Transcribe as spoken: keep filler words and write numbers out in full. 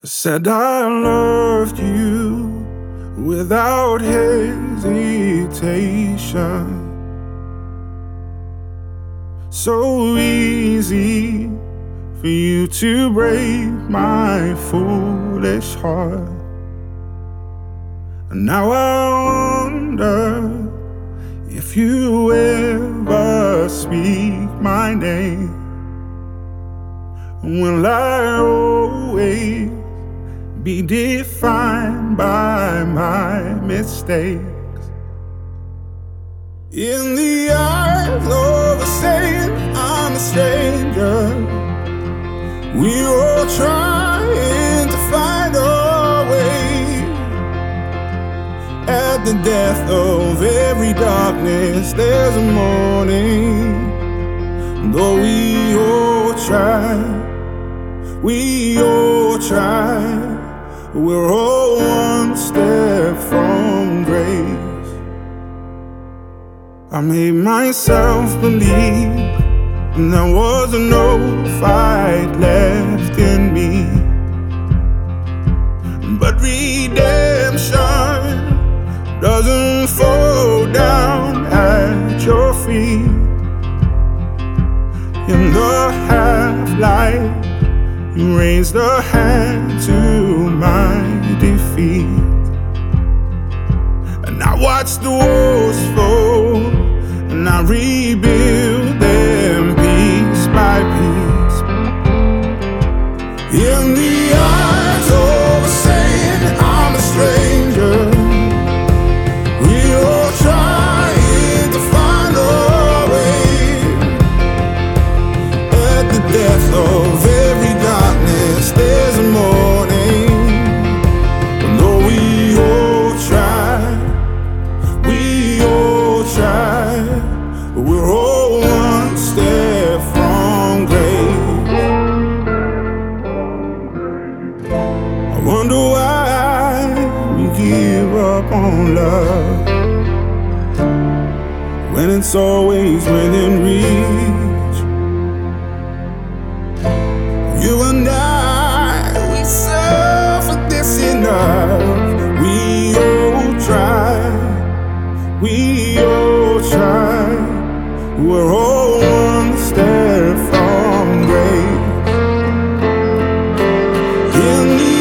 Said I loved you without hesitation. So easy for you to break my foolish heart. And now I wonder if you ever speak my name. Will I always be defined by my mistakes? In the eyes of a saying I'm a stranger, we're all trying to find our way. At the death of every darkness, there's a morning. Though we all try, we all try, we're all one step from grace. I made myself believe there was no fight left in me, but redemption doesn't fall down at your feet. In the half-light, you raised a hand to my defeat. And I watched the walls fall, and I rebuild them piece by piece. In the eyes of a saying I'm a stranger, we're all trying to find our way. At the death of every darkness, there's a morning. And though we all try, we all try, we're all one step from grace. I wonder why we give up on love when it's always within reach. You and I, we suffer this enough. We all try, we all try, we're all one step from grace. In the